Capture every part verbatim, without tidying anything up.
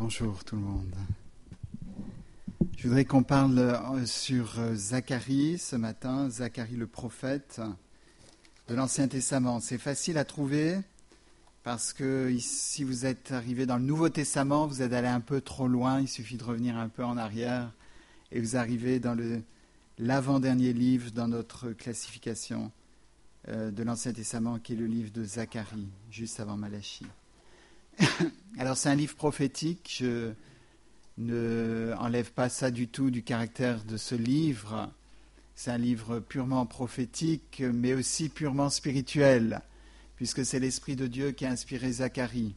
Bonjour tout le monde. Je voudrais qu'on parle sur Zacharie ce matin, Zacharie le prophète de l'Ancien Testament. C'est facile à trouver parce que si vous êtes arrivé dans le Nouveau Testament, vous êtes allé un peu trop loin, il suffit de revenir un peu en arrière et vous arrivez dans le, l'avant-dernier livre dans notre classification euh, de l'Ancien Testament qui est le livre de Zacharie, juste avant Malachie. Alors c'est un livre prophétique, je ne enlève pas ça du tout du caractère de ce livre. C'est un livre purement prophétique, mais aussi purement spirituel, puisque c'est l'Esprit de Dieu qui a inspiré Zacharie.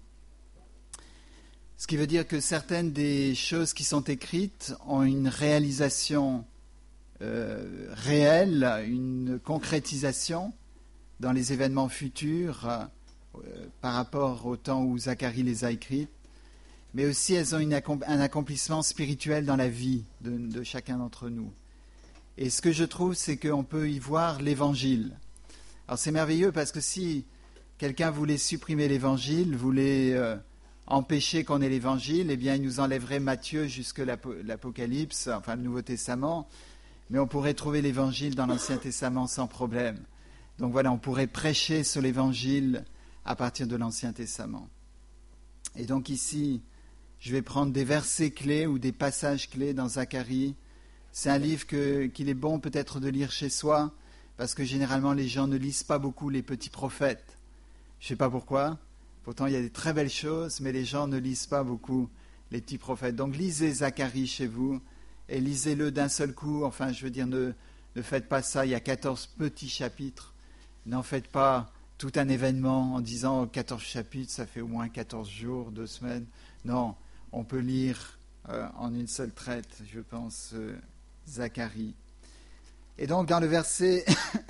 Ce qui veut dire que certaines des choses qui sont écrites ont une réalisation euh, réelle, une concrétisation dans les événements futurs, Euh, par rapport au temps où Zacharie les a écrites, mais aussi elles ont une, un accomplissement spirituel dans la vie de, de chacun d'entre nous. Et ce que je trouve, c'est qu'on peut y voir l'Évangile. Alors c'est merveilleux parce que si quelqu'un voulait supprimer l'Évangile, voulait euh, empêcher qu'on ait l'Évangile, eh bien il nous enlèverait Matthieu jusque l'Apo- l'Apocalypse, enfin le Nouveau Testament, mais on pourrait trouver l'Évangile dans l'Ancien Testament sans problème. Donc voilà, on pourrait prêcher sur l'Évangile à partir de l'Ancien Testament. Et donc ici, je vais prendre des versets clés ou des passages clés dans Zacharie. C'est un livre que, qu'il est bon peut-être de lire chez soi, parce que généralement les gens ne lisent pas beaucoup les petits prophètes. Je ne sais pas pourquoi, pourtant il y a des très belles choses, mais les gens ne lisent pas beaucoup les petits prophètes. Donc lisez Zacharie chez vous, et lisez-le d'un seul coup. Enfin, je veux dire, ne, ne faites pas ça, il y a quatorze petits chapitres. N'en faites pas tout un événement en disant quatorze chapitres, ça fait au moins quatorze jours, deux semaines. Non, on peut lire euh, en une seule traite, je pense, euh, Zacharie. Et donc dans le verset,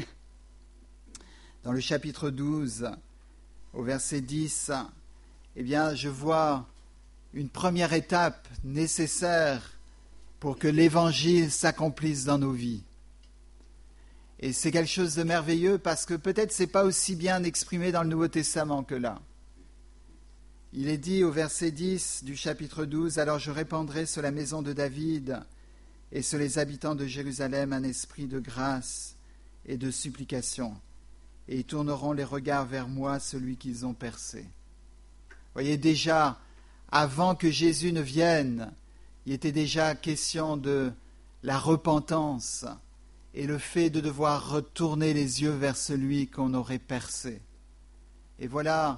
dans le chapitre douze, au verset dix, eh bien je vois une première étape nécessaire pour que l'Évangile s'accomplisse dans nos vies. Et c'est quelque chose de merveilleux parce que peut-être ce n'est pas aussi bien exprimé dans le Nouveau Testament que là. Il est dit au verset dix du chapitre douze, « Alors je répandrai sur la maison de David et sur les habitants de Jérusalem un esprit de grâce et de supplication, et ils tourneront les regards vers moi, celui qu'ils ont percé. » Vous voyez, déjà, avant que Jésus ne vienne, il était déjà question de la repentance, et le fait de devoir retourner les yeux vers celui qu'on aurait percé. Et voilà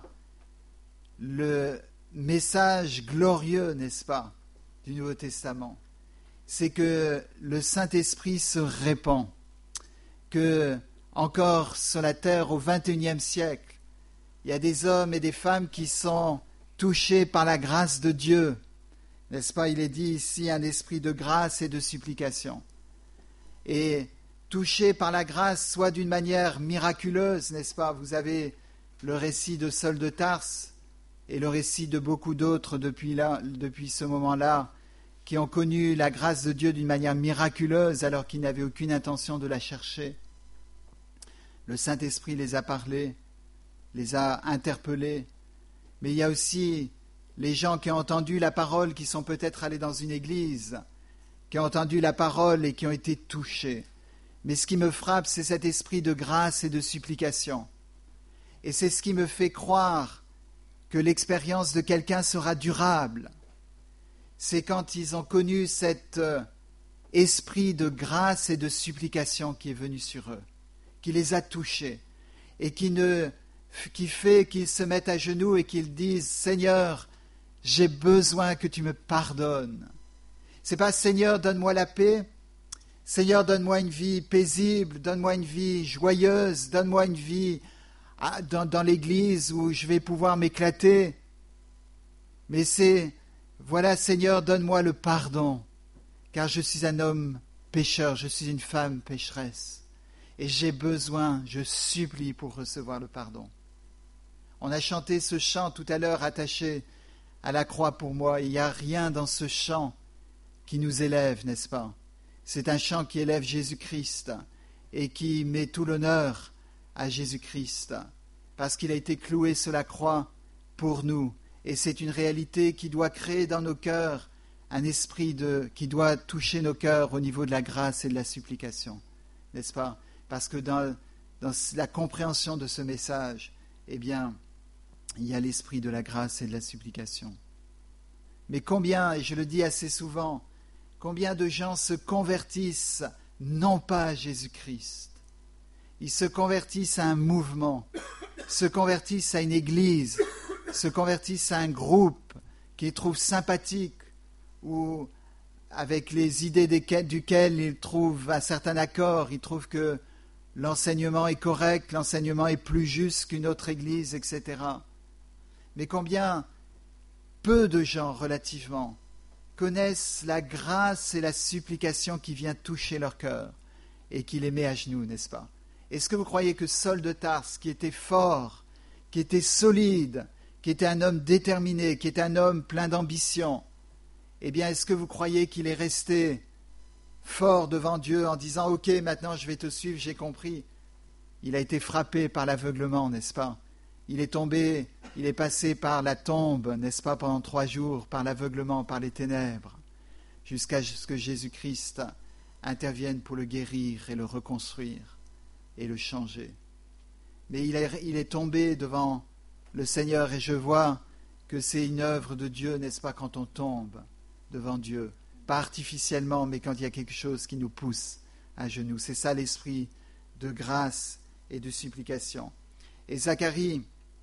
le message glorieux, n'est-ce pas, du Nouveau Testament. C'est que le Saint-Esprit se répand, que encore sur la terre au vingt et unième siècle, il y a des hommes et des femmes qui sont touchés par la grâce de Dieu. N'est-ce pas, il est dit ici un esprit de grâce et de supplication. Et touché par la grâce, soit d'une manière miraculeuse, n'est-ce pas? Vous avez le récit de Saul de Tarse et le récit de beaucoup d'autres depuis, là, depuis ce moment-là qui ont connu la grâce de Dieu d'une manière miraculeuse alors qu'ils n'avaient aucune intention de la chercher. Le Saint-Esprit les a parlé, les a interpellés, mais il y a aussi les gens qui ont entendu la parole, qui sont peut-être allés dans une église, qui ont entendu la parole et qui ont été touchés. Mais ce qui me frappe, c'est cet esprit de grâce et de supplication. Et c'est ce qui me fait croire que l'expérience de quelqu'un sera durable. C'est quand ils ont connu cet esprit de grâce et de supplication qui est venu sur eux, qui les a touchés et qui, ne, qui fait qu'ils se mettent à genoux et qu'ils disent « Seigneur, j'ai besoin que tu me pardonnes. » C'est pas « Seigneur, donne-moi la paix ». Seigneur, donne-moi une vie paisible, donne-moi une vie joyeuse, donne-moi une vie dans, dans l'église où je vais pouvoir m'éclater. Mais c'est, voilà Seigneur, donne-moi le pardon, car je suis un homme pécheur, je suis une femme pécheresse. Et j'ai besoin, je supplie pour recevoir le pardon. On a chanté ce chant tout à l'heure attaché à la croix pour moi. Il n'y a rien dans ce chant qui nous élève, n'est-ce pas? C'est un chant qui élève Jésus-Christ et qui met tout l'honneur à Jésus-Christ parce qu'il a été cloué sur la croix pour nous Et c'est une réalité qui doit créer dans nos cœurs un esprit de, qui doit toucher nos cœurs au niveau de la grâce et de la supplication, n'est-ce pas? Parce que dans, dans la compréhension de ce message, eh bien, il y a l'esprit de la grâce et de la supplication. Mais combien, et je le dis assez souvent, combien de gens se convertissent non pas à Jésus-Christ, ils se convertissent à un mouvement, se convertissent à une église, se convertissent à un groupe qu'ils trouvent sympathique, ou avec les idées desquelles, duquel ils trouvent un certain accord, ils trouvent que l'enseignement est correct, l'enseignement est plus juste qu'une autre église, et cetera. Mais combien peu de gens, relativement, connaissent la grâce et la supplication qui vient toucher leur cœur et qui les met à genoux, n'est-ce pas? Est-ce que vous croyez que Saul de Tarse, qui était fort, qui était solide, qui était un homme déterminé, qui était un homme plein d'ambition, eh bien, est-ce que vous croyez qu'il est resté fort devant Dieu en disant « Ok, maintenant je vais te suivre, j'ai compris ». Il a été frappé par l'aveuglement, n'est-ce pas? Il est tombé, il est passé par la tombe, n'est-ce pas, pendant trois jours, par l'aveuglement, par les ténèbres, jusqu'à ce que Jésus-Christ intervienne pour le guérir et le reconstruire et le changer. Mais il est, il est tombé devant le Seigneur et je vois que c'est une œuvre de Dieu, n'est-ce pas, quand on tombe devant Dieu, pas artificiellement, mais quand il y a quelque chose qui nous pousse à genoux. C'est ça l'esprit de grâce et de supplication. Et Zacharie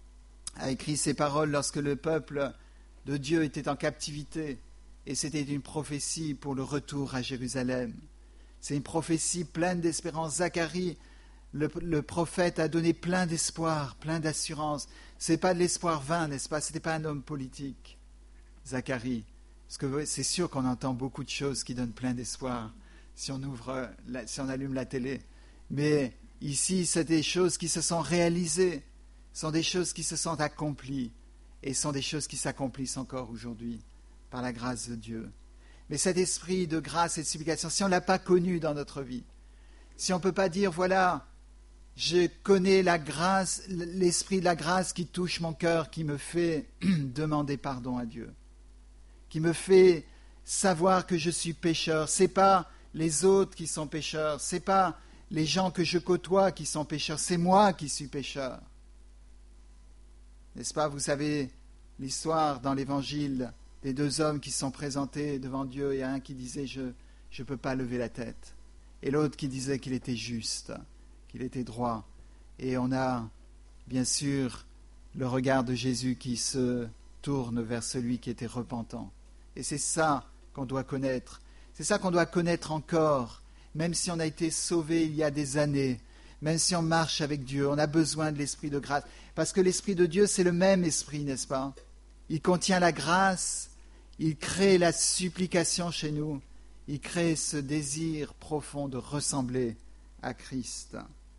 a écrit ces paroles lorsque le peuple de Dieu était en captivité, et c'était une prophétie pour le retour à Jérusalem. C'est une prophétie pleine d'espérance. Zacharie, le, le prophète, a donné plein d'espoir, plein d'assurance. Ce n'est pas de l'espoir vain, n'est-ce pas? Ce n'était pas un homme politique, Zacharie. Parce que c'est sûr qu'on entend beaucoup de choses qui donnent plein d'espoir si on ouvre, la, si on allume la télé. Mais ici, c'est des choses qui se sont réalisées, sont des choses qui se sont accomplies et sont des choses qui s'accomplissent encore aujourd'hui par la grâce de Dieu. Mais cet esprit de grâce et de supplication, si on ne l'a pas connu dans notre vie, si on ne peut pas dire, voilà, je connais la grâce, l'esprit de la grâce qui touche mon cœur, qui me fait demander pardon à Dieu, qui me fait savoir que je suis pécheur. Ce n'est pas les autres qui sont pécheurs, ce n'est pas les gens que je côtoie qui sont pécheurs, c'est moi qui suis pécheur. N'est-ce pas? Vous savez l'histoire dans l'Évangile des deux hommes qui sont présentés devant Dieu, et un qui disait « je ne peux pas lever la tête », et l'autre qui disait qu'il était juste, qu'il était droit. Et on a bien sûr le regard de Jésus qui se tourne vers celui qui était repentant. Et c'est ça qu'on doit connaître. C'est ça qu'on doit connaître encore, même si on a été sauvé il y a des années, même si on marche avec Dieu, on a besoin de l'esprit de grâce. Parce que l'esprit de Dieu, c'est le même esprit, n'est-ce pas? Il contient la grâce, il crée la supplication chez nous, il crée ce désir profond de ressembler à Christ.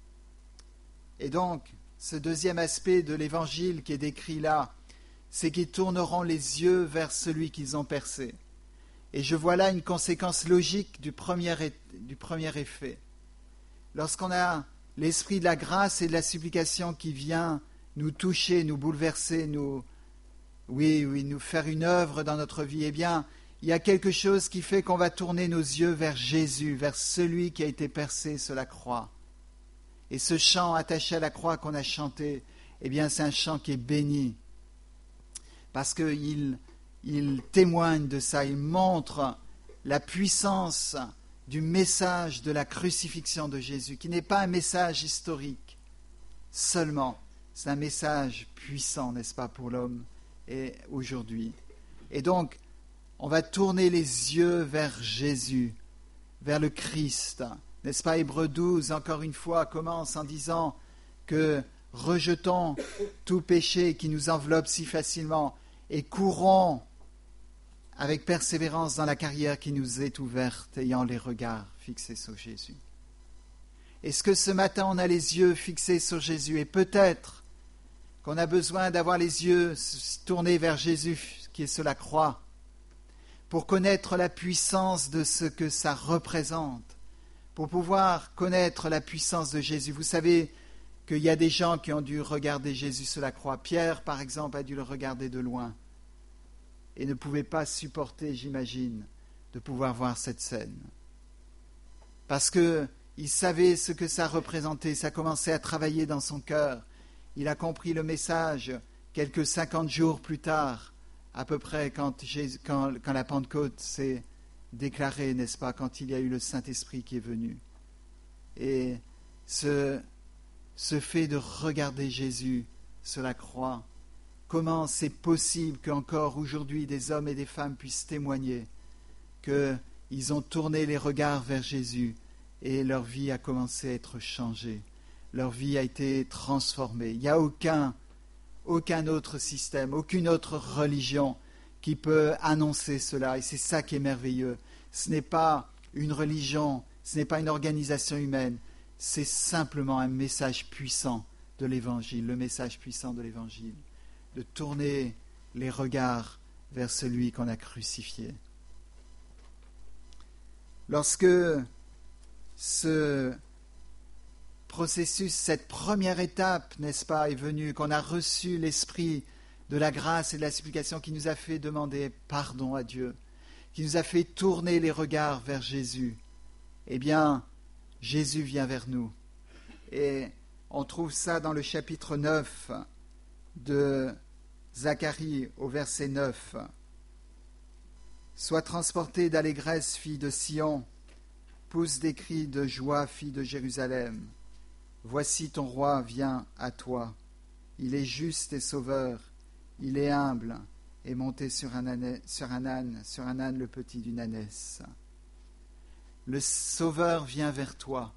Et donc, ce deuxième aspect de l'évangile qui est décrit là, c'est qu'ils tourneront les yeux vers celui qu'ils ont percé. Et je vois là une conséquence logique du premier, du premier effet. Lorsqu'on a l'esprit de la grâce et de la supplication qui vient nous toucher, nous bouleverser, nous, oui, oui, nous faire une œuvre dans notre vie, eh bien, il y a quelque chose qui fait qu'on va tourner nos yeux vers Jésus, vers celui qui a été percé sur la croix. Et ce chant attaché à la croix qu'on a chanté, eh bien, c'est un chant qui est béni, parce qu'il il témoigne de ça, il montre la puissance du message de la crucifixion de Jésus, qui n'est pas un message historique seulement, c'est un message puissant, n'est-ce pas, pour l'homme et aujourd'hui. Et donc, on va tourner les yeux vers Jésus, vers le Christ. N'est-ce pas, Hébreux douze, encore une fois, commence en disant que rejetons tout péché qui nous enveloppe si facilement et courons avec persévérance dans la carrière qui nous est ouverte, ayant les regards fixés sur Jésus. Est-ce que ce matin, on a les yeux fixés sur Jésus? Et peut-être qu'on a besoin d'avoir les yeux tournés vers Jésus qui est sur la croix pour connaître la puissance de ce que ça représente, pour pouvoir connaître la puissance de Jésus. Vous savez qu'il y a des gens qui ont dû regarder Jésus sur la croix. Pierre, par exemple, a dû le regarder de loin et ne pouvait pas supporter, j'imagine, de pouvoir voir cette scène. Parce qu'il savait ce que ça représentait, ça commençait à travailler dans son cœur. Il a compris le message quelques cinquante jours plus tard, à peu près quand, Jésus, quand, quand la Pentecôte s'est déclarée, n'est-ce pas, quand il y a eu le Saint-Esprit qui est venu. Et ce, ce fait de regarder Jésus sur la croix, comment c'est possible qu'encore aujourd'hui des hommes et des femmes puissent témoigner qu'ils ont tourné les regards vers Jésus et leur vie a commencé à être changée, leur vie a été transformée. Il n'y a aucun, aucun autre système, aucune autre religion qui peut annoncer cela, et c'est ça qui est merveilleux. Ce n'est pas une religion, ce n'est pas une organisation humaine, c'est simplement un message puissant de l'Évangile, le message puissant de l'Évangile, de tourner les regards vers celui qu'on a crucifié. Lorsque ce processus, cette première étape, n'est-ce pas, est venue, qu'on a reçu l'esprit de la grâce et de la supplication qui nous a fait demander pardon à Dieu, qui nous a fait tourner les regards vers Jésus, eh bien, Jésus vient vers nous. Et on trouve ça dans le chapitre neuf de Zacharie au verset neuf. « Sois transportée d'allégresse, fille de Sion, pousse des cris de joie, fille de Jérusalem. Voici ton roi vient à toi. Il est juste et sauveur, il est humble et monté sur un âne, sur un âne, sur un âne le petit d'une ânesse. » Le Sauveur vient vers toi.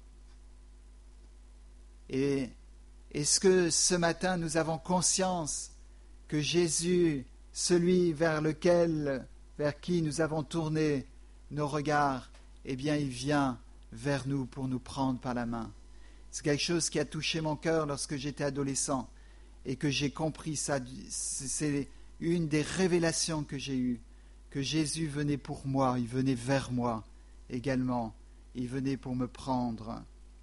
Et est-ce que ce matin nous avons conscience que Jésus, celui vers lequel, vers qui nous avons tourné nos regards, eh bien il vient vers nous pour nous prendre par la main. C'est quelque chose qui a touché mon cœur lorsque j'étais adolescent et que j'ai compris ça. C'est une des révélations que j'ai eues, que Jésus venait pour moi, il venait vers moi également, il venait pour me prendre.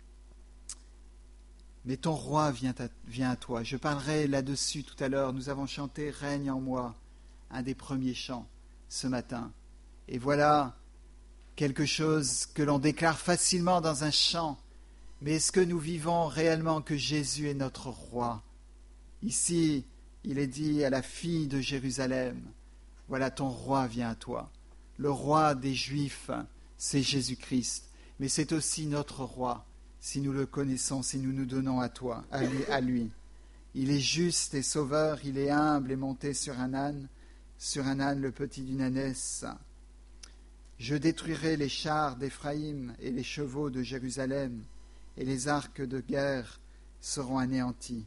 Mais ton roi vient à, vient à toi. Je parlerai là-dessus tout à l'heure. Nous avons chanté « Règne en moi », un des premiers chants ce matin. Et voilà quelque chose que l'on déclare facilement dans un chant. Mais est-ce que nous vivons réellement que Jésus est notre roi? Ici, il est dit à la fille de Jérusalem, « Voilà, ton roi vient à toi. » Le roi des Juifs, c'est Jésus-Christ. Mais c'est aussi notre roi. Si nous le connaissons, si nous nous donnons à toi, à lui, à lui. Il est juste et sauveur, il est humble et monté sur un âne, sur un âne le petit d'une ânesse. Je détruirai les chars d'Éphraïm et les chevaux de Jérusalem, et les arcs de guerre seront anéantis.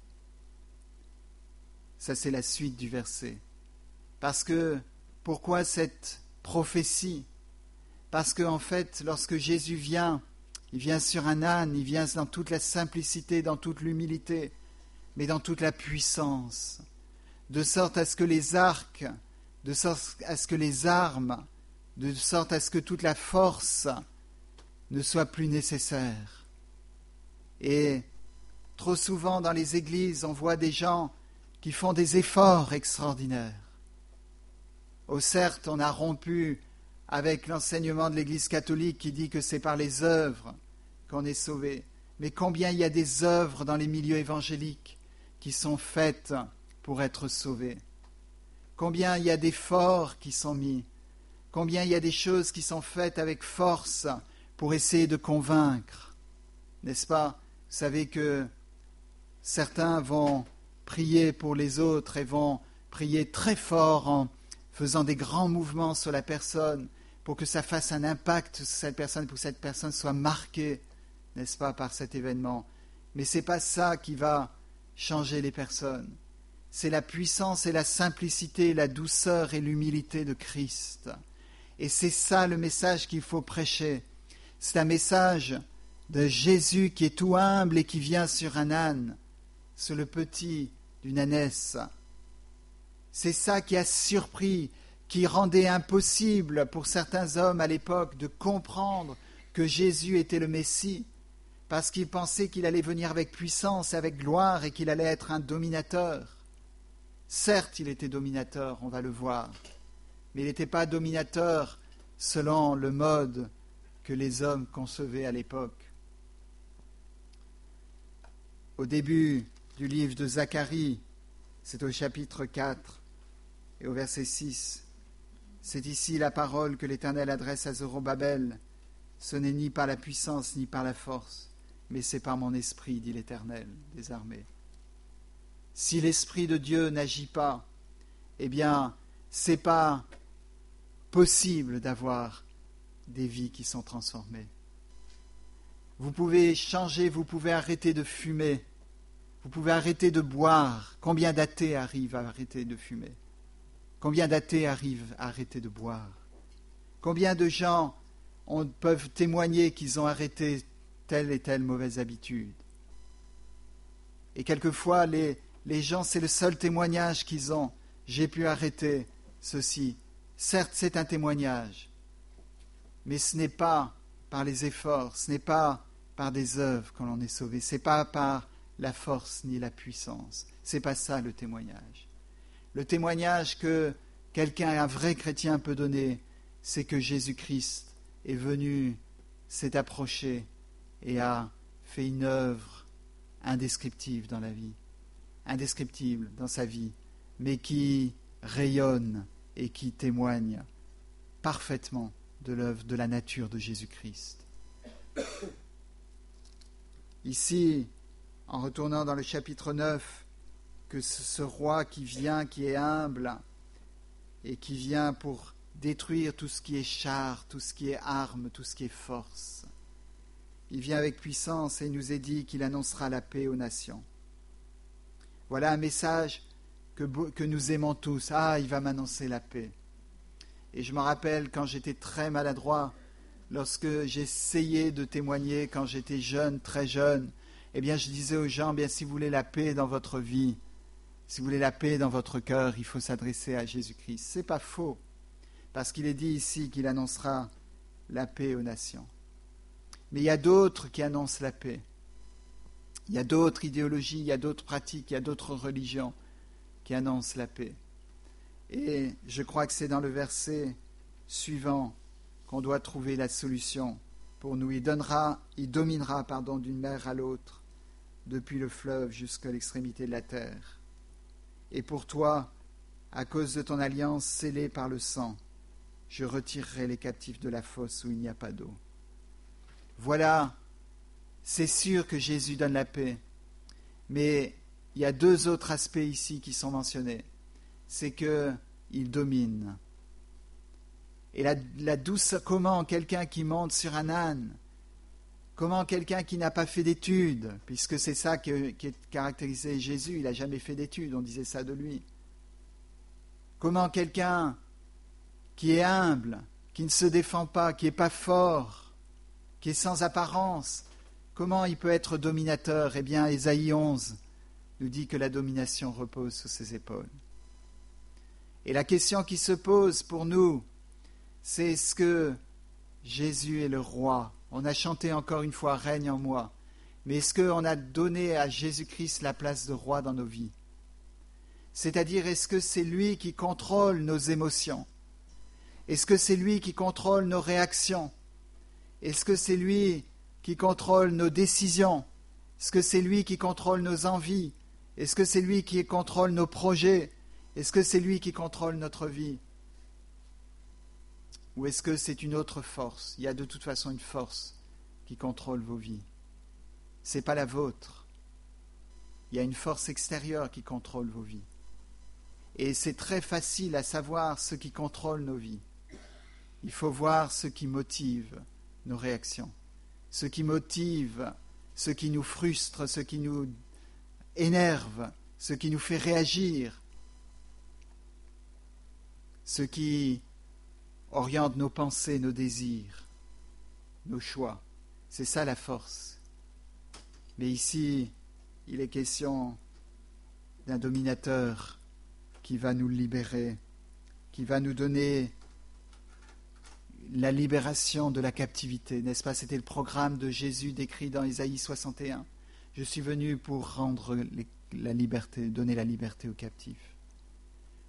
Ça, c'est la suite du verset. Parce que, pourquoi cette prophétie? Parce qu'en fait, lorsque Jésus vient, il vient sur un âne, il vient dans toute la simplicité, dans toute l'humilité, mais dans toute la puissance, de sorte à ce que les arcs, de sorte à ce que les armes, de sorte à ce que toute la force ne soit plus nécessaire. Et trop souvent dans les églises, on voit des gens qui font des efforts extraordinaires. Oh certes, on a rompu avec l'enseignement de l'Église catholique qui dit que c'est par les œuvres qu'on est sauvé. Mais combien il y a des œuvres dans les milieux évangéliques qui sont faites pour être sauvés? Combien il y a d'efforts qui sont mis? Combien il y a des choses qui sont faites avec force pour essayer de convaincre? N'est-ce pas? Vous savez que certains vont prier pour les autres et vont prier très fort en faisant des grands mouvements sur la personne pour que ça fasse un impact sur cette personne, pour que cette personne soit marquée, n'est-ce pas, par cet événement. Mais ce n'est pas ça qui va changer les personnes. C'est la puissance et la simplicité, la douceur et l'humilité de Christ. Et c'est ça le message qu'il faut prêcher. C'est un message de Jésus qui est tout humble et qui vient sur un âne, sur le petit d'une ânesse. C'est ça qui a surpris, qui rendait impossible pour certains hommes à l'époque de comprendre que Jésus était le Messie, parce qu'ils pensaient qu'il allait venir avec puissance, avec gloire, et qu'il allait être un dominateur. Certes, il était dominateur, on va le voir, mais il n'était pas dominateur selon le mode que les hommes concevaient à l'époque. Au début du livre de Zacharie, c'est au chapitre quatre et au verset six, c'est ici la parole que l'Éternel adresse à Zorobabel. Ce n'est ni par la puissance ni par la force, mais c'est par mon esprit, dit l'Éternel des armées. Si l'Esprit de Dieu n'agit pas, eh bien, c'est pas possible d'avoir des vies qui sont transformées. Vous pouvez changer, vous pouvez arrêter de fumer, vous pouvez arrêter de boire. Combien d'athées arrivent à arrêter de fumer? Combien d'athées arrivent à arrêter de boire? Combien de gens on, peuvent témoigner qu'ils ont arrêté telle et telle mauvaise habitude? Et quelquefois, les, les gens, c'est le seul témoignage qu'ils ont. J'ai pu arrêter ceci. Certes, c'est un témoignage, mais ce n'est pas par les efforts, ce n'est pas par des œuvres que l'on est sauvé, ce n'est pas par la force ni la puissance. Ce n'est pas ça le témoignage. Le témoignage que quelqu'un, un vrai chrétien peut donner, c'est que Jésus-Christ est venu, s'est approché et a fait une œuvre indescriptible dans la vie, indescriptible dans sa vie, mais qui rayonne et qui témoigne parfaitement de l'œuvre, de la nature de Jésus-Christ. Ici, en retournant dans le chapitre neuf, que ce, ce roi qui vient, qui est humble, et qui vient pour détruire tout ce qui est char, tout ce qui est arme, tout ce qui est force. Il vient avec puissance et il nous est dit qu'il annoncera la paix aux nations. Voilà un message que, que nous aimons tous. Ah, il va m'annoncer la paix. Et je me rappelle quand j'étais très maladroit, lorsque j'essayais de témoigner, quand j'étais jeune, très jeune, eh bien je disais aux gens, bien si vous voulez la paix dans votre vie, si vous voulez la paix dans votre cœur, il faut s'adresser à Jésus-Christ. Ce n'est pas faux, parce qu'il est dit ici qu'il annoncera la paix aux nations. Mais il y a d'autres qui annoncent la paix. Il y a d'autres idéologies, il y a d'autres pratiques, il y a d'autres religions qui annoncent la paix. Et je crois que c'est dans le verset suivant qu'on doit trouver la solution pour nous. Il donnera, il dominera, pardon, d'une mer à l'autre, depuis le fleuve jusqu'à l'extrémité de la terre. Et pour toi, à cause de ton alliance scellée par le sang, je retirerai les captifs de la fosse où il n'y a pas d'eau. Voilà, c'est sûr que Jésus donne la paix, mais il y a deux autres aspects ici qui sont mentionnés. C'est qu'il domine. Et la, la douce, comment quelqu'un qui monte sur un âne, comment quelqu'un qui n'a pas fait d'études, puisque c'est ça qui, qui caractérisait Jésus, il n'a jamais fait d'études, on disait ça de lui. Comment quelqu'un qui est humble, qui ne se défend pas, qui n'est pas fort, qui est sans apparence, comment il peut être dominateur? Eh bien, Ésaïe onze nous dit que la domination repose sur ses épaules. Et la question qui se pose pour nous, c'est est-ce que Jésus est le roi? On a chanté encore une fois « Règne en moi ». Mais est-ce qu'on a donné à Jésus-Christ la place de roi dans nos vies? C'est-à-dire, est-ce que c'est lui qui contrôle nos émotions? Est-ce que c'est lui qui contrôle nos réactions? Est-ce que c'est lui qui contrôle nos décisions? Est-ce que c'est lui qui contrôle nos envies? Est-ce que c'est lui qui contrôle nos projets? Est-ce que c'est lui qui contrôle notre vie? Ou est-ce que c'est une autre force? Il y a de toute façon une force qui contrôle vos vies. Ce n'est pas la vôtre. Il y a une force extérieure qui contrôle vos vies. Et c'est très facile à savoir ce qui contrôle nos vies. Il faut voir ce qui motive nos réactions, ce qui motive, ce qui nous frustre, ce qui nous énerve, ce qui nous fait réagir, ce qui oriente nos pensées, nos désirs, nos choix. C'est ça la force. Mais ici, il est question d'un dominateur qui va nous libérer, qui va nous donner la libération de la captivité. N'est-ce pas? C'était le programme de Jésus décrit dans Ésaïe soixante et un. Je suis venu pour rendre les, la liberté, donner la liberté aux captifs.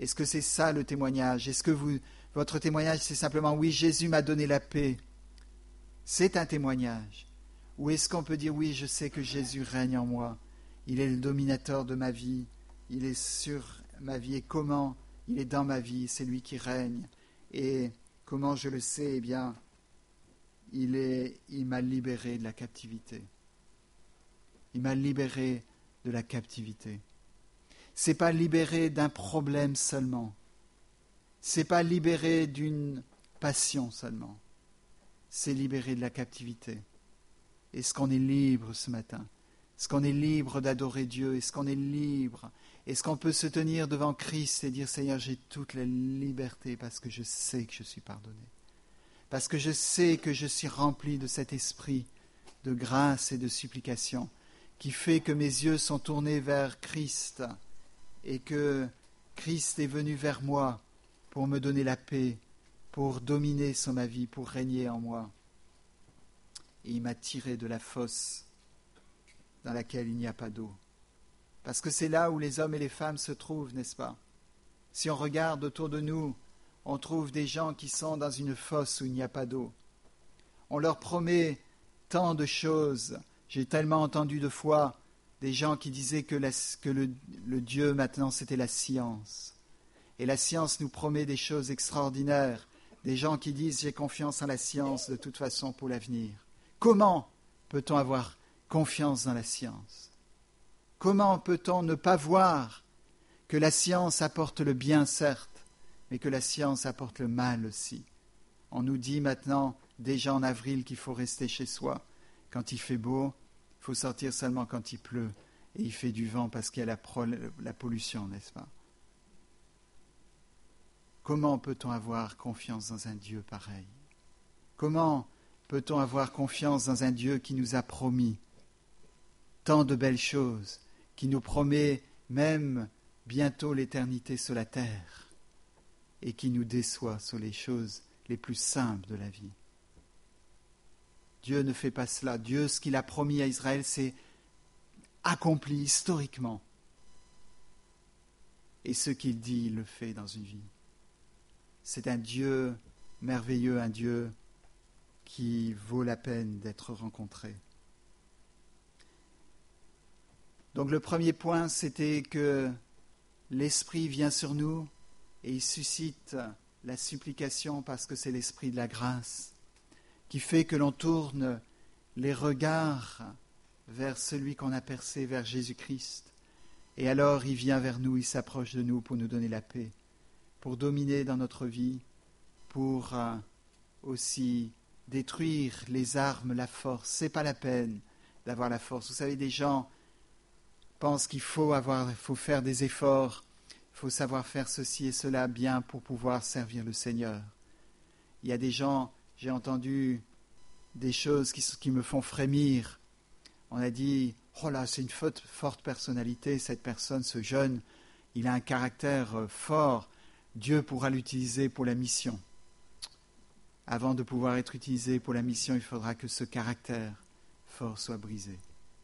Est-ce que c'est ça le témoignage? Est-ce que vous, votre témoignage, c'est simplement « Oui, Jésus m'a donné la paix ». C'est un témoignage. Ou est-ce qu'on peut dire « Oui, je sais que Jésus règne en moi. Il est le dominateur de ma vie. Il est sur ma vie. Et comment il est dans ma vie? C'est lui qui règne. Et comment je le sais? Eh bien, il, est, il m'a libéré de la captivité. Il m'a libéré de la captivité. C'est pas libéré d'un problème seulement. C'est pas libéré d'une passion seulement. C'est libéré de la captivité. Est-ce qu'on est libre ce matin? Est-ce qu'on est libre d'adorer Dieu? Est-ce qu'on est libre? Est-ce qu'on peut se tenir devant Christ et dire « Seigneur, j'ai toute la liberté parce que je sais que je suis pardonné. Parce que je sais que je suis rempli de cet esprit de grâce et de supplication qui fait que mes yeux sont tournés vers Christ et que Christ est venu vers moi pour me donner la paix, pour dominer sur ma vie, pour régner en moi. Et il m'a tiré de la fosse dans laquelle il n'y a pas d'eau. » Parce que c'est là où les hommes et les femmes se trouvent, n'est-ce pas? Si on regarde autour de nous, on trouve des gens qui sont dans une fosse où il n'y a pas d'eau. On leur promet tant de choses. J'ai tellement entendu de fois des gens qui disaient que, la, que le, le Dieu maintenant c'était la science. Et la science nous promet des choses extraordinaires. Des gens qui disent j'ai confiance en la science de toute façon pour l'avenir. Comment peut-on avoir confiance dans la science? Comment peut-on ne pas voir que la science apporte le bien, certes, mais que la science apporte le mal aussi? On nous dit maintenant, déjà en avril, qu'il faut rester chez soi. Quand il fait beau, il faut sortir seulement quand il pleut. Et il fait du vent parce qu'il y a la, pro- la pollution, n'est-ce pas? Comment peut-on avoir confiance dans un Dieu pareil? Comment peut-on avoir confiance dans un Dieu qui nous a promis tant de belles choses, qui nous promet même bientôt l'éternité sur la terre et qui nous déçoit sur les choses les plus simples de la vie? Dieu ne fait pas cela. Dieu, ce qu'il a promis à Israël, c'est accompli historiquement. Et ce qu'il dit, il le fait dans une vie. C'est un Dieu merveilleux, un Dieu qui vaut la peine d'être rencontré. Donc le premier point, c'était que l'Esprit vient sur nous et il suscite la supplication parce que c'est l'Esprit de la grâce qui fait que l'on tourne les regards vers celui qu'on a percé, vers Jésus-Christ. Et alors il vient vers nous, il s'approche de nous pour nous donner la paix, pour dominer dans notre vie, pour euh, aussi détruire les armes, la force. C'est pas la peine d'avoir la force. Vous savez, des gens pensent qu'il faut avoir, il faut faire des efforts, il faut savoir faire ceci et cela bien pour pouvoir servir le Seigneur. Il y a des gens, j'ai entendu des choses qui, qui me font frémir. On a dit, oh là, c'est une forte, forte personnalité, cette personne, ce jeune, il a un caractère euh, fort, Dieu pourra l'utiliser pour la mission. Avant de pouvoir être utilisé pour la mission, il faudra que ce caractère fort soit brisé.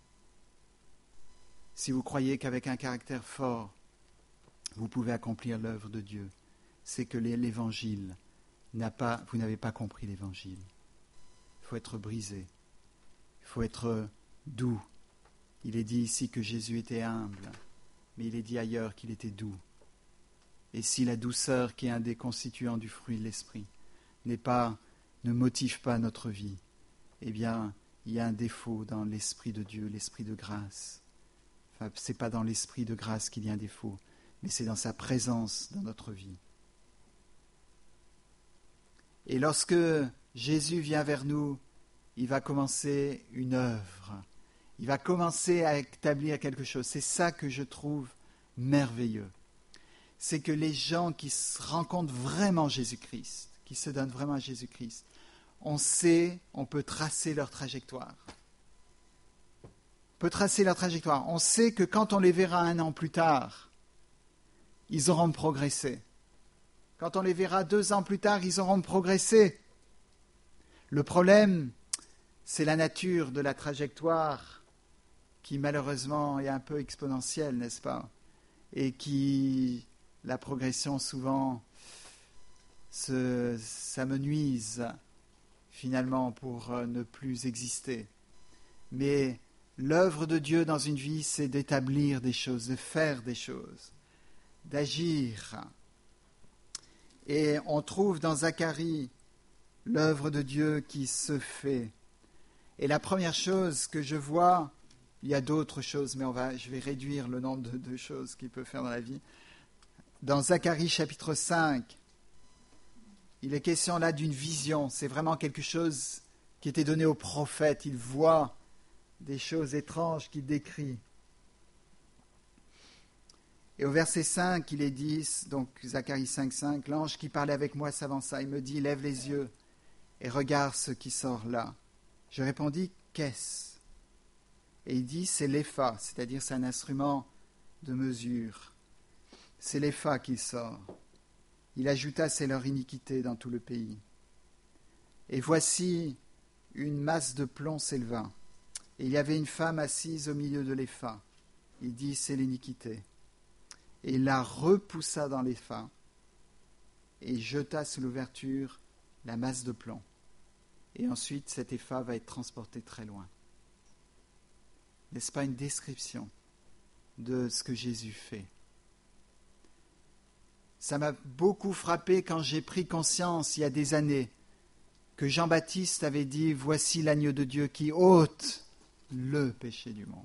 Si vous croyez qu'avec un caractère fort, vous pouvez accomplir l'œuvre de Dieu, c'est que l'évangile n'a pas, vous n'avez pas compris l'évangile. Il faut être brisé, il faut être doux. Il est dit ici que Jésus était humble, mais il est dit ailleurs qu'il était doux. Et si la douceur, qui est un des constituants du fruit de l'esprit, n'est pas, ne motive pas notre vie, eh bien, il y a un défaut dans l'esprit de Dieu, l'esprit de grâce. Enfin, ce n'est pas dans l'esprit de grâce qu'il y a un défaut, mais c'est dans sa présence dans notre vie. Et lorsque Jésus vient vers nous, il va commencer une œuvre. Il va commencer à établir quelque chose. C'est ça que je trouve merveilleux. C'est que les gens qui rencontrent vraiment Jésus-Christ, qui se donnent vraiment à Jésus-Christ, on sait, on peut tracer leur trajectoire. On peut tracer leur trajectoire. On sait que quand on les verra un an plus tard, ils auront progressé. Quand on les verra deux ans plus tard, ils auront progressé. Le problème, c'est la nature de la trajectoire qui malheureusement est un peu exponentielle, n'est-ce pas? Et qui la progression souvent se, s'amenuise finalement pour ne plus exister. Mais l'œuvre de Dieu dans une vie, c'est d'établir des choses, de faire des choses, d'agir. Et on trouve dans Zacharie l'œuvre de Dieu qui se fait. Et la première chose que je vois, il y a d'autres choses, mais on va, je vais réduire le nombre de, de choses qu'il peut faire dans la vie. Dans Zacharie chapitre cinq, il est question là d'une vision. C'est vraiment quelque chose qui était donné au prophète. Il voit des choses étranges qu'il décrit. Et au verset cinq, il est dit, donc Zacharie cinq, cinq, l'ange qui parlait avec moi s'avança. Il me dit, lève les yeux et regarde ce qui sort là. Je répondis, qu'est-ce ? Et il dit, c'est l'épha, c'est-à-dire c'est un instrument de mesure. C'est l'épha qui sort. Il ajouta, c'est leur iniquité dans tout le pays. Et voici, une masse de plomb s'éleva. Et il y avait une femme assise au milieu de l'épha. Il dit, c'est l'iniquité. Et il la repoussa dans l'épha et jeta sous l'ouverture la masse de plomb. Et ensuite, cet épha va être transporté très loin. N'est-ce pas une description de ce que Jésus fait ? Ça m'a beaucoup frappé quand j'ai pris conscience, il y a des années, que Jean-Baptiste avait dit « Voici l'agneau de Dieu qui ôte le péché du monde ».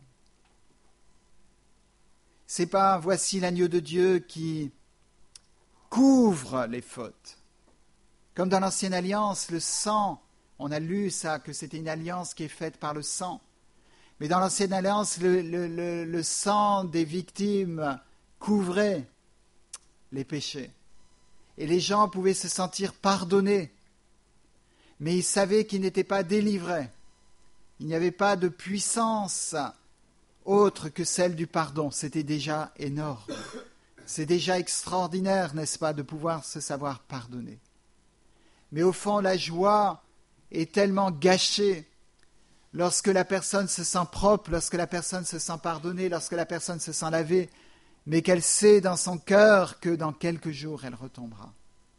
C'est pas « Voici l'agneau de Dieu qui couvre les fautes ». Comme dans l'Ancienne Alliance, le sang, on a lu ça, que c'était une alliance qui est faite par le sang. Mais dans l'Ancienne Alliance, le, le, le, le sang des victimes couvrait les péchés. Et les gens pouvaient se sentir pardonnés. Mais ils savaient qu'ils n'étaient pas délivrés. Il n'y avait pas de puissance autre que celle du pardon. C'était déjà énorme. C'est déjà extraordinaire, n'est-ce pas, de pouvoir se savoir pardonner. Mais au fond, la joie est tellement gâchée lorsque la personne se sent propre, lorsque la personne se sent pardonnée, lorsque la personne se sent lavée, mais qu'elle sait dans son cœur que dans quelques jours, elle retombera.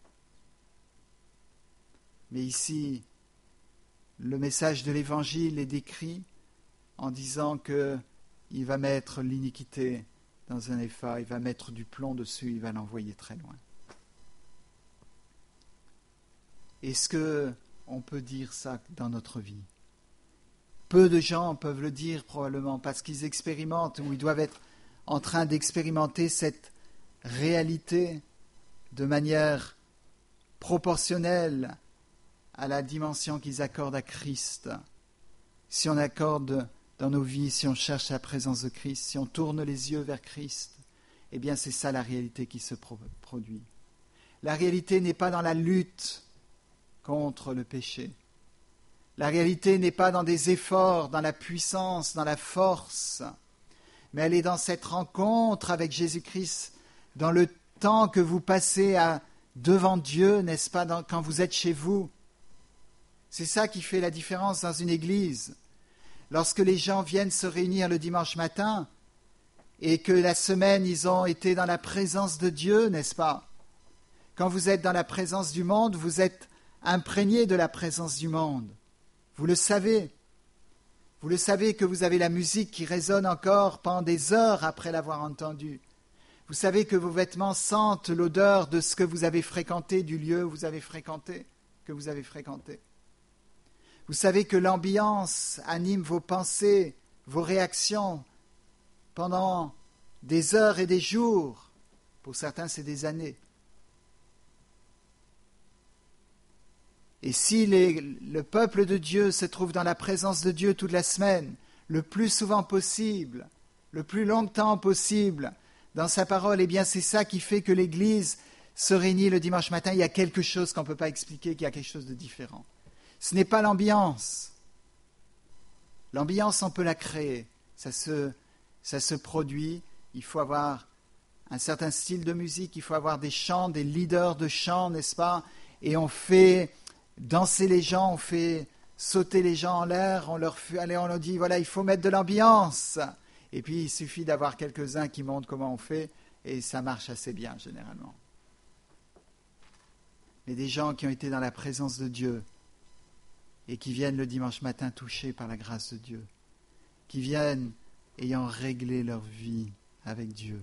Mais ici, le message de l'Évangile est décrit en disant qu'il va mettre l'iniquité dans un épha, il va mettre du plomb dessus, il va l'envoyer très loin. Est-ce qu'on peut dire ça dans notre vie ? Peu de gens peuvent le dire probablement parce qu'ils expérimentent ou ils doivent être en train d'expérimenter cette réalité de manière proportionnelle à la dimension qu'ils accordent à Christ. Si on accorde dans nos vies, si on cherche la présence de Christ, si on tourne les yeux vers Christ, eh bien c'est ça la réalité qui se pro- produit. La réalité n'est pas dans la lutte contre le péché. La réalité n'est pas dans des efforts, dans la puissance, dans la force, mais elle est dans cette rencontre avec Jésus-Christ, dans le temps que vous passez à, devant Dieu, n'est-ce pas, dans, quand vous êtes chez vous. C'est ça qui fait la différence dans une église. Lorsque les gens viennent se réunir le dimanche matin et que la semaine, ils ont été dans la présence de Dieu, n'est-ce pas? Quand vous êtes dans la présence du monde, vous êtes imprégné de la présence du monde. Vous le savez. Vous le savez que vous avez la musique qui résonne encore pendant des heures après l'avoir entendue. Vous savez que vos vêtements sentent l'odeur de ce que vous avez fréquenté, du lieu où vous avez fréquenté, que vous avez fréquenté. Vous savez que l'ambiance anime vos pensées, vos réactions pendant des heures et des jours. Pour certains, c'est des années. Et si les, le peuple de Dieu se trouve dans la présence de Dieu toute la semaine, le plus souvent possible, le plus longtemps possible, dans sa parole, eh bien c'est ça qui fait que l'Église se réunit le dimanche matin. Il y a quelque chose qu'on ne peut pas expliquer, qu'il y a quelque chose de différent. Ce n'est pas l'ambiance. L'ambiance, on peut la créer. Ça se, ça se produit. Il faut avoir un certain style de musique, il faut avoir des chants, des leaders de chants, n'est-ce pas? Et on fait danser les gens, on fait sauter les gens en l'air, on leur, fait, allez, on leur dit, voilà, il faut mettre de l'ambiance. Et puis, il suffit d'avoir quelques-uns qui montrent comment on fait, et ça marche assez bien généralement. Mais des gens qui ont été dans la présence de Dieu et qui viennent le dimanche matin touchés par la grâce de Dieu, qui viennent ayant réglé leur vie avec Dieu,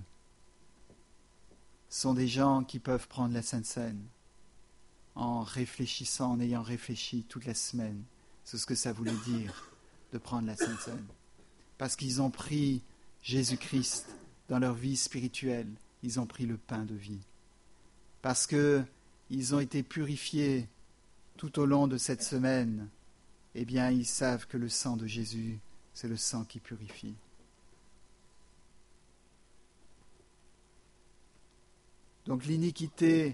sont des gens qui peuvent prendre la Sainte Seine en réfléchissant, en ayant réfléchi toute la semaine sur ce que ça voulait dire de prendre la Sainte Seine. Parce qu'ils ont pris Jésus-Christ dans leur vie spirituelle, ils ont pris le pain de vie. Parce qu'ils ont été purifiés tout au long de cette semaine, eh bien, ils savent que le sang de Jésus, c'est le sang qui purifie. Donc l'iniquité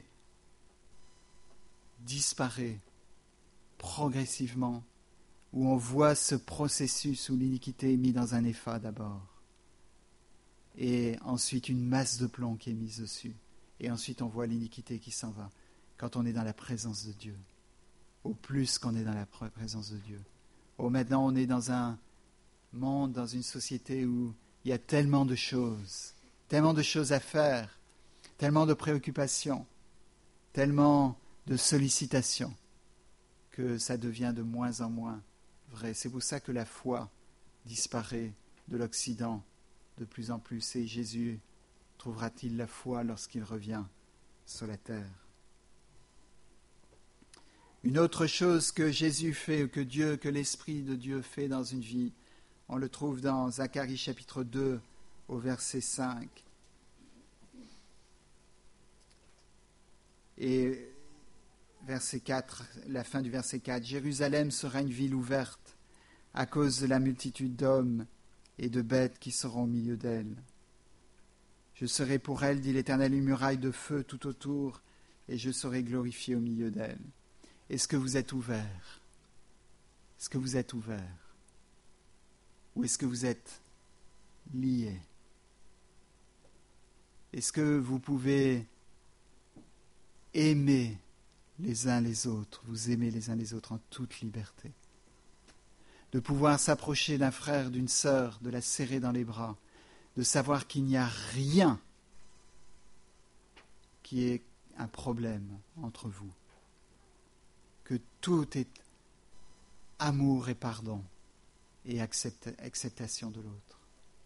disparaît progressivement, où on voit ce processus où l'iniquité est mise dans un épha d'abord, et ensuite une masse de plomb qui est mise dessus, et ensuite on voit l'iniquité qui s'en va quand on est dans la présence de Dieu, au plus qu'on est dans la présence de Dieu. Oh, maintenant on est dans un monde, dans une société où il y a tellement de choses, tellement de choses à faire, tellement de préoccupations, tellement de sollicitations, que ça devient de moins en moins vrai. C'est pour ça que la foi disparaît de l'Occident de plus en plus. Et Jésus trouvera-t-il la foi lorsqu'il revient sur la terre? Une autre chose que Jésus fait, que Dieu, que l'Esprit de Dieu fait dans une vie, on le trouve dans Zacharie chapitre deux au verset cinq. Et verset quatre, la fin du verset quatre, « Jérusalem sera une ville ouverte à cause de la multitude d'hommes et de bêtes qui seront au milieu d'elle. Je serai pour elle, dit l'Éternel, une muraille de feu tout autour, et je serai glorifié au milieu d'elle. » Est-ce que vous êtes ouvert? Est-ce que vous êtes ouvert? Ou est-ce que vous êtes lié? Est-ce que vous pouvez aimer les uns les autres, vous aimer les uns les autres en toute liberté? De pouvoir s'approcher d'un frère, d'une sœur, de la serrer dans les bras, de savoir qu'il n'y a rien qui est un problème entre vous, que tout est amour et pardon et accept- acceptation de l'autre.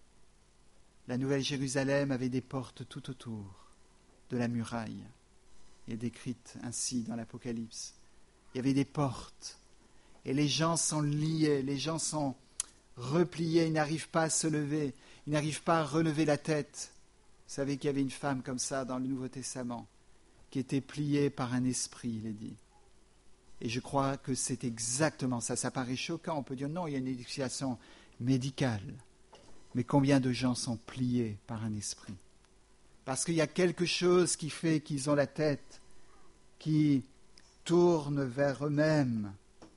La Nouvelle Jérusalem avait des portes tout autour de la muraille, est décrite ainsi dans l'Apocalypse. Il y avait des portes, et les gens sont liés, les gens sont repliés, ils n'arrivent pas à se lever, ils n'arrivent pas à relever la tête. Vous savez qu'il y avait une femme comme ça dans le Nouveau Testament, qui était pliée par un esprit, il est dit. Et je crois que c'est exactement ça. Ça paraît choquant, on peut dire non, il y a une explication médicale. Mais combien de gens sont pliés par un esprit? Parce qu'il y a quelque chose qui fait qu'ils ont la tête qui tourne vers eux-mêmes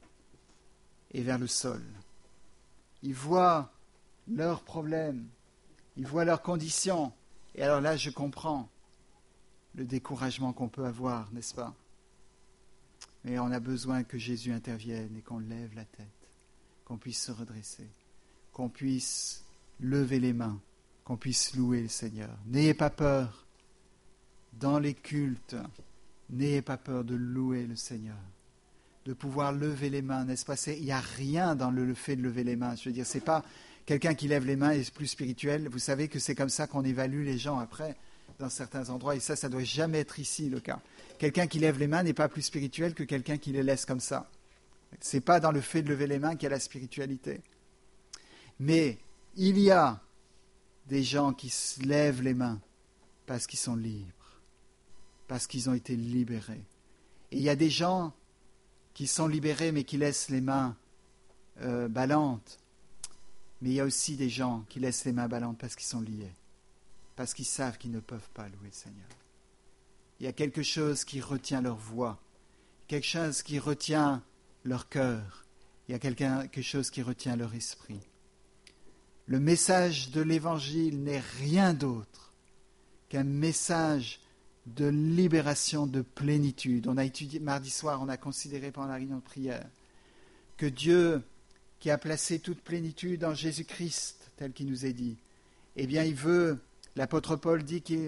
et vers le sol. Ils voient leurs problèmes, ils voient leurs conditions. Et alors là, je comprends le découragement qu'on peut avoir, n'est-ce pas? Mais on a besoin que Jésus intervienne et qu'on lève la tête, qu'on puisse se redresser, qu'on puisse lever les mains, qu'on puisse louer le Seigneur. N'ayez pas peur dans les cultes, n'ayez pas peur de louer le Seigneur, de pouvoir lever les mains, n'est-ce pas? Il n'y a rien dans le, le fait de lever les mains. Je veux dire, c'est pas quelqu'un qui lève les mains est plus spirituel. Vous savez que c'est comme ça qu'on évalue les gens après, dans certains endroits, et ça, ça ne doit jamais être ici le cas. Quelqu'un qui lève les mains n'est pas plus spirituel que quelqu'un qui les laisse comme ça. Ce n'est pas dans le fait de lever les mains qu'il y a la spiritualité. Mais il y a des gens qui se lèvent les mains parce qu'ils sont libres, parce qu'ils ont été libérés. Et il y a des gens qui sont libérés mais qui laissent les mains euh, ballantes. Mais il y a aussi des gens qui laissent les mains ballantes parce qu'ils sont liés, parce qu'ils savent qu'ils ne peuvent pas louer le Seigneur. Il y a quelque chose qui retient leur voix, quelque chose qui retient leur cœur, il y a quelque chose qui retient leur esprit. Le message de l'Évangile n'est rien d'autre qu'un message de libération, de plénitude. On a étudié mardi soir, on a considéré pendant la réunion de prière que Dieu, qui a placé toute plénitude en Jésus-Christ, tel qu'il nous est dit, eh bien il veut, l'apôtre Paul dit que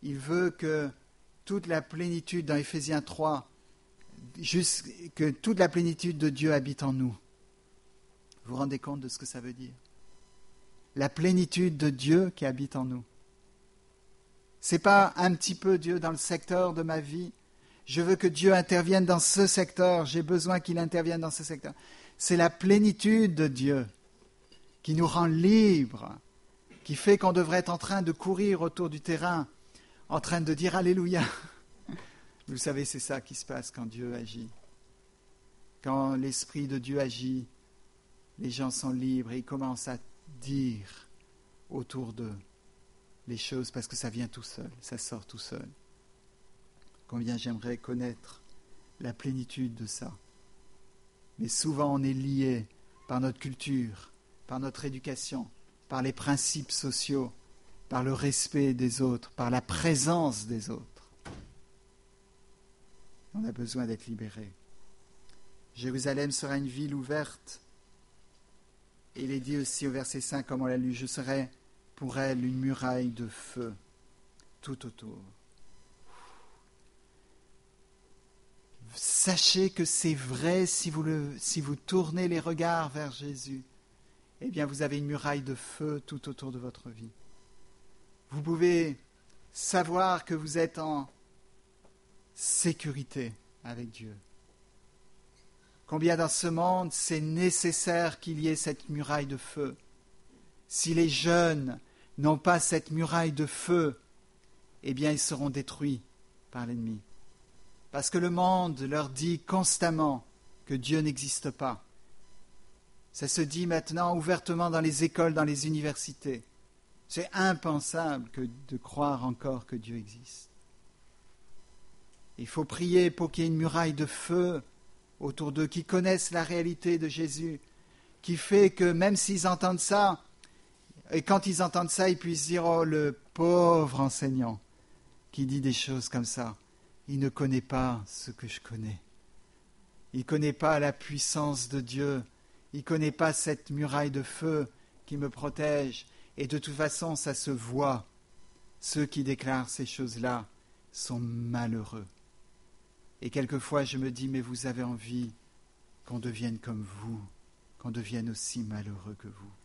Il veut que toute la plénitude, dans Éphésiens trois, juste que toute la plénitude de Dieu habite en nous. Vous vous rendez compte de ce que ça veut dire? La plénitude de Dieu qui habite en nous. Ce n'est pas un petit peu Dieu dans le secteur de ma vie. Je veux que Dieu intervienne dans ce secteur. J'ai besoin qu'il intervienne dans ce secteur. C'est la plénitude de Dieu qui nous rend libres, qui fait qu'on devrait être en train de courir autour du terrain, en train de dire Alléluia. Vous savez, c'est ça qui se passe quand Dieu agit. Quand l'Esprit de Dieu agit, les gens sont libres et ils commencent à dire autour d'eux les choses parce que ça vient tout seul, ça sort tout seul. Combien j'aimerais connaître la plénitude de ça. Mais souvent on est lié par notre culture, par notre éducation, par les principes sociaux, par le respect des autres, par la présence des autres. On a besoin d'être libéré. Jérusalem sera une ville ouverte. Et il est dit aussi au verset cinq, comme on l'a lu, je serai pour elle une muraille de feu tout autour. Sachez que c'est vrai si vous, le, si vous tournez les regards vers Jésus, eh bien vous avez une muraille de feu tout autour de votre vie. Vous pouvez savoir que vous êtes en sécurité avec Dieu. Combien dans ce monde c'est nécessaire qu'il y ait cette muraille de feu. Si les jeunes n'ont pas cette muraille de feu, eh bien ils seront détruits par l'ennemi. Parce que le monde leur dit constamment que Dieu n'existe pas. Ça se dit maintenant ouvertement dans les écoles, dans les universités. C'est impensable que de croire encore que Dieu existe. Il faut prier pour qu'il y ait une muraille de feu autour d'eux, qui connaissent la réalité de Jésus, qui fait que même s'ils entendent ça, et quand ils entendent ça, ils puissent dire « Oh, le pauvre enseignant qui dit des choses comme ça, il ne connaît pas ce que je connais. Il ne connaît pas la puissance de Dieu, il ne connaît pas cette muraille de feu qui me protège. Et de toute façon, ça se voit. Ceux qui déclarent ces choses-là sont malheureux. » Et quelquefois, je me dis, mais vous avez envie qu'on devienne comme vous, qu'on devienne aussi malheureux que vous.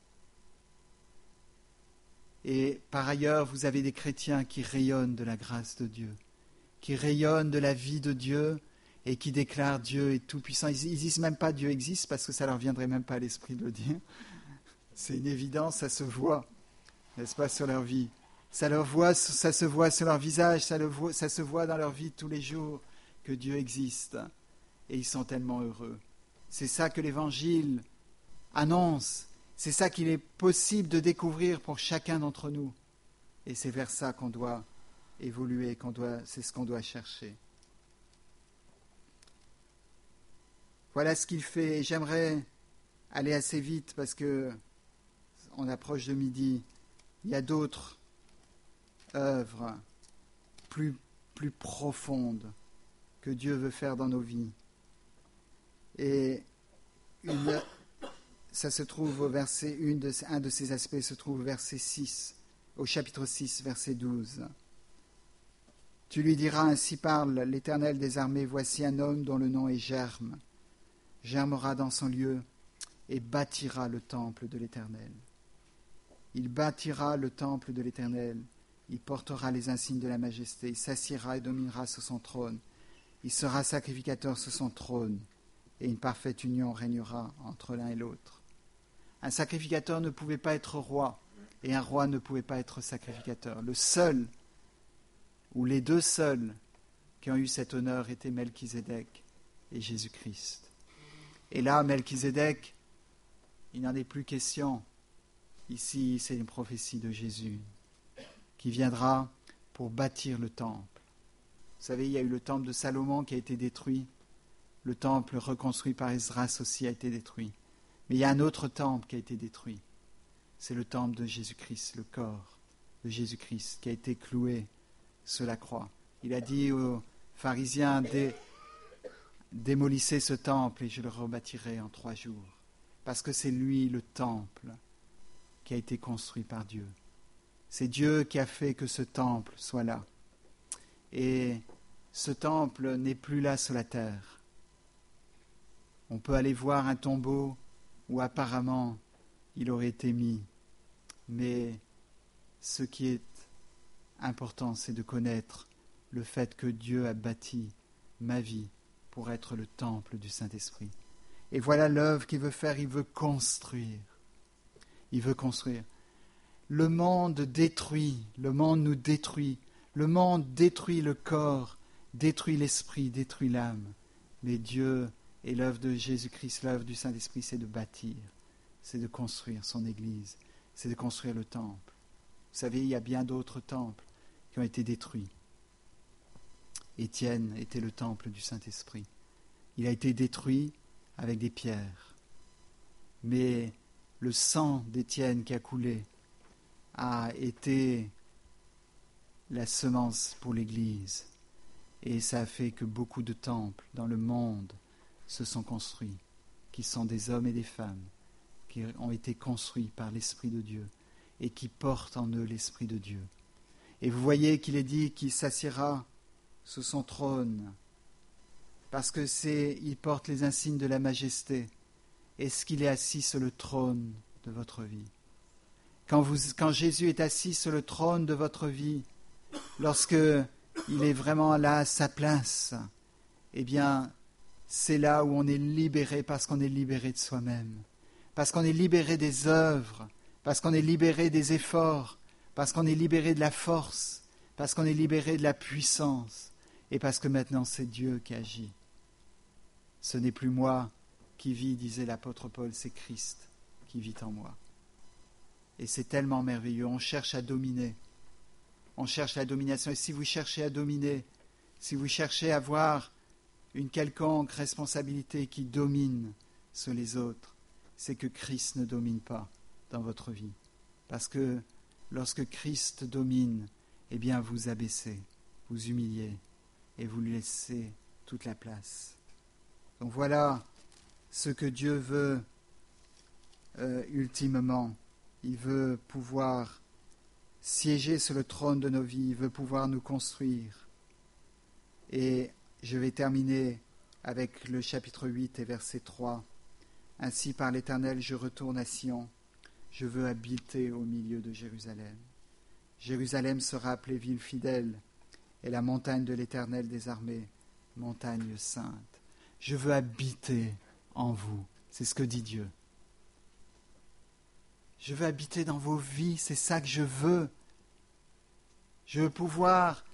Et par ailleurs, vous avez des chrétiens qui rayonnent de la grâce de Dieu, qui rayonnent de la vie de Dieu et qui déclarent Dieu est tout-puissant. Ils ne disent même pas Dieu existe parce que ça ne leur viendrait même pas à l'esprit de le dire. C'est une évidence, ça se voit, n'est-ce pas, sur leur vie. Ça, leur voit, ça se voit sur leur visage, ça, le voit, ça se voit dans leur vie tous les jours. Que Dieu existe, et ils sont tellement heureux. C'est ça que l'Évangile annonce, c'est ça qu'il est possible de découvrir pour chacun d'entre nous, et c'est vers ça qu'on doit évoluer, qu'on doit, c'est ce qu'on doit chercher. Voilà ce qu'il fait, et j'aimerais aller assez vite parce que on approche de midi. Il y a d'autres œuvres plus, plus profondes que Dieu veut faire dans nos vies. Et une, ça se trouve au verset, une de, un de ces aspects se trouve au verset six, au chapitre six, verset douze. Tu lui diras, ainsi parle l'Éternel des armées, voici un homme dont le nom est Germe, germera dans son lieu et bâtira le temple de l'Éternel. Il bâtira le temple de l'Éternel, il portera les insignes de la majesté, il s'assiera et dominera sur son trône. Il sera sacrificateur sur son trône, et une parfaite union régnera entre l'un et l'autre. Un sacrificateur ne pouvait pas être roi, et un roi ne pouvait pas être sacrificateur. Le seul, ou les deux seuls, qui ont eu cet honneur étaient Melchizedek et Jésus-Christ. Et là, Melchizedek, il n'en est plus question. Ici, c'est une prophétie de Jésus, qui viendra pour bâtir le temple. Vous savez, il y a eu le temple de Salomon qui a été détruit. Le temple reconstruit par Esdras aussi a été détruit. Mais il y a un autre temple qui a été détruit. C'est le temple de Jésus-Christ, le corps de Jésus-Christ qui a été cloué sur la croix. Il a dit aux pharisiens, Dé, démolissez ce temple et je le rebâtirai en trois jours. Parce que c'est lui le temple qui a été construit par Dieu. C'est Dieu qui a fait que ce temple soit là. Et ce temple n'est plus là sur la terre. On peut aller voir un tombeau où apparemment il aurait été mis. Mais ce qui est important, c'est de connaître le fait que Dieu a bâti ma vie pour être le temple du Saint-Esprit. Et voilà l'œuvre qu'il veut faire, il veut construire. Il veut construire. Le monde détruit, le monde nous détruit, le monde détruit le corps, détruit l'esprit, détruit l'âme. Mais Dieu et l'œuvre de Jésus-Christ, l'œuvre du Saint-Esprit, c'est de bâtir, c'est de construire son Église, c'est de construire le temple. Vous savez, il y a bien d'autres temples qui ont été détruits. Étienne était le temple du Saint-Esprit. Il a été détruit avec des pierres. Mais le sang d'Étienne qui a coulé a été la semence pour l'Église. Et ça a fait que beaucoup de temples dans le monde se sont construits, qui sont des hommes et des femmes, qui ont été construits par l'Esprit de Dieu et qui portent en eux l'Esprit de Dieu. Et vous voyez qu'il est dit qu'il s'assiera sous son trône, parce que c'est, il porte les insignes de la majesté. Est-ce qu'il est assis sur le trône de votre vie? Quand, vous, quand Jésus est assis sur le trône de votre vie, lorsque il est vraiment là à sa place, eh bien, c'est là où on est libéré, parce qu'on est libéré de soi-même, parce qu'on est libéré des œuvres, parce qu'on est libéré des efforts, parce qu'on est libéré de la force, parce qu'on est libéré de la puissance, et parce que maintenant c'est Dieu qui agit. Ce n'est plus moi qui vis, disait l'apôtre Paul, c'est Christ qui vit en moi. Et c'est tellement merveilleux, on cherche à dominer, on cherche la domination, et si vous cherchez à dominer, si vous cherchez à avoir une quelconque responsabilité qui domine sur les autres, c'est que Christ ne domine pas dans votre vie. Parce que lorsque Christ domine, eh bien vous abaissez, vous humiliez et vous lui laissez toute la place. Donc voilà ce que Dieu veut euh, ultimement. Il veut pouvoir siéger sur le trône de nos vies, il veut pouvoir nous construire. Et je vais terminer avec le chapitre huit et verset trois. Ainsi par l'Éternel je retourne à Sion, je veux habiter au milieu de Jérusalem. Jérusalem sera appelée ville fidèle, et la montagne de l'Éternel des armées, montagne sainte. Je veux habiter en vous, c'est ce que dit Dieu. Je veux habiter dans vos vies, c'est ça que je veux. Je veux pouvoir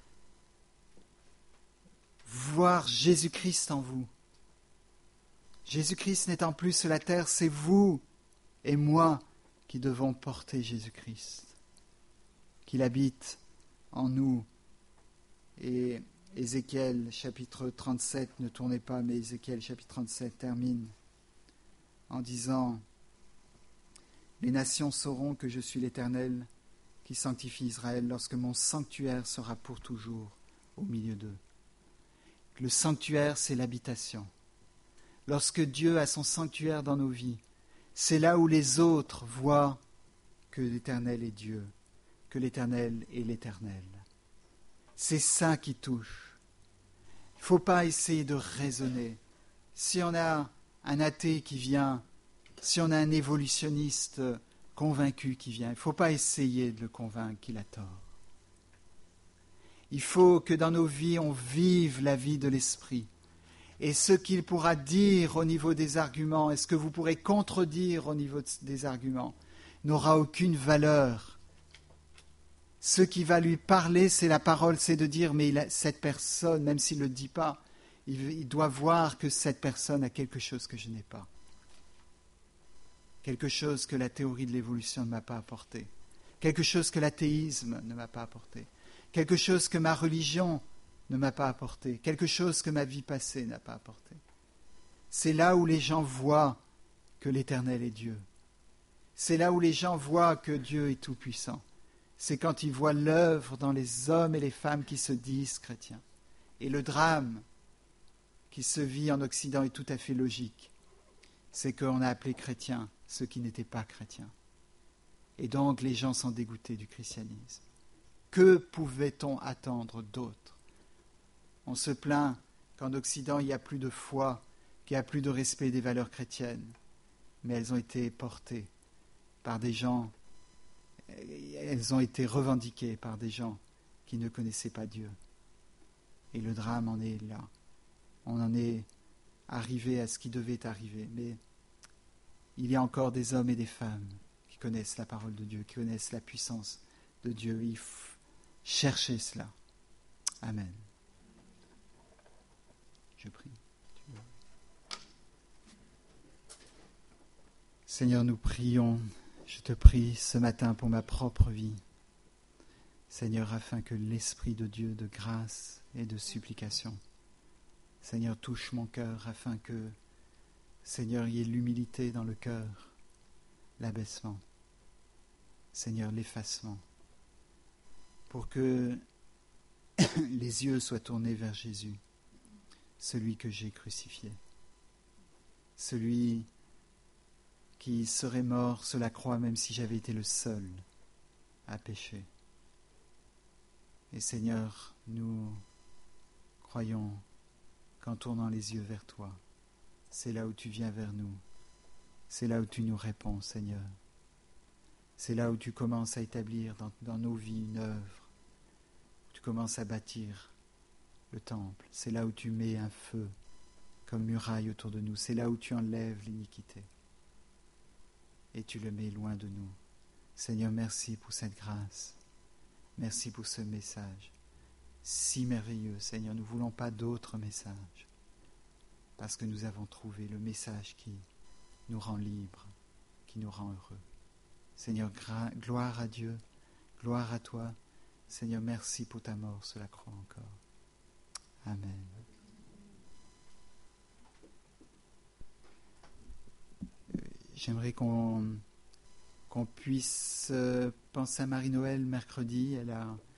voir Jésus-Christ en vous. Jésus-Christ n'étant plus sur la terre, c'est vous et moi qui devons porter Jésus-Christ. Qu'il habite en nous. Et Ézéchiel chapitre trente-sept, ne tournez pas, mais Ézéchiel chapitre trente-sept termine en disant « Les nations sauront que je suis l'Éternel qui sanctifie Israël lorsque mon sanctuaire sera pour toujours au milieu d'eux. » Le sanctuaire, c'est l'habitation. Lorsque Dieu a son sanctuaire dans nos vies, c'est là où les autres voient que l'Éternel est Dieu, que l'Éternel est l'Éternel. C'est ça qui touche. Il ne faut pas essayer de raisonner. Si on a un athée qui vient, si on a un évolutionniste convaincu qui vient, il ne faut pas essayer de le convaincre qu'il a tort. Il faut que dans nos vies, on vive la vie de l'Esprit. Et ce qu'il pourra dire au niveau des arguments, et ce que vous pourrez contredire au niveau des arguments, n'aura aucune valeur. Ce qui va lui parler, c'est la parole, c'est de dire, mais il a, cette personne, même s'il ne le dit pas, il, il doit voir que cette personne a quelque chose que je n'ai pas. Quelque chose que la théorie de l'évolution ne m'a pas apporté. Quelque chose que l'athéisme ne m'a pas apporté. Quelque chose que ma religion ne m'a pas apporté. Quelque chose que ma vie passée n'a pas apporté. C'est là où les gens voient que l'Éternel est Dieu. C'est là où les gens voient que Dieu est tout-puissant. C'est quand ils voient l'œuvre dans les hommes et les femmes qui se disent chrétiens. Et le drame qui se vit en Occident est tout à fait logique. C'est qu'on a appelé chrétiens ceux qui n'étaient pas chrétiens. Et donc les gens sont dégoûtés du christianisme. Que pouvait-on attendre d'autre? On se plaint qu'en Occident, il n'y a plus de foi, qu'il n'y a plus de respect des valeurs chrétiennes. Mais elles ont été portées par des gens, elles ont été revendiquées par des gens qui ne connaissaient pas Dieu. Et le drame en est là. On en est arrivé à ce qui devait arriver. Mais il y a encore des hommes et des femmes qui connaissent la parole de Dieu, qui connaissent la puissance de Dieu. Il faut chercher cela. Amen. Je prie. Seigneur, nous prions, je te prie ce matin pour ma propre vie. Seigneur, afin que l'Esprit de Dieu de grâce et de supplication, Seigneur, touche mon cœur, afin que, Seigneur, il y ait l'humilité dans le cœur, l'abaissement, Seigneur, l'effacement, pour que les yeux soient tournés vers Jésus, celui que j'ai crucifié, celui qui serait mort sur la croix même si j'avais été le seul à pécher. Et Seigneur, nous croyons qu'en tournant les yeux vers toi, c'est là où tu viens vers nous, c'est là où tu nous réponds, Seigneur. C'est là où tu commences à établir dans, dans nos vies une œuvre, où tu commences à bâtir le temple, c'est là où tu mets un feu comme muraille autour de nous, c'est là où tu enlèves l'iniquité. Et tu le mets loin de nous. Seigneur, merci pour cette grâce. Merci pour ce message si merveilleux. Seigneur, nous ne voulons pas d'autres messages parce que nous avons trouvé le message qui nous rend libres, qui nous rend heureux. Seigneur, gra- gloire à Dieu, gloire à toi. Seigneur, merci pour ta mort sur la croix encore. Amen. J'aimerais qu'on, qu'on puisse penser à Marie-Noël mercredi. Elle a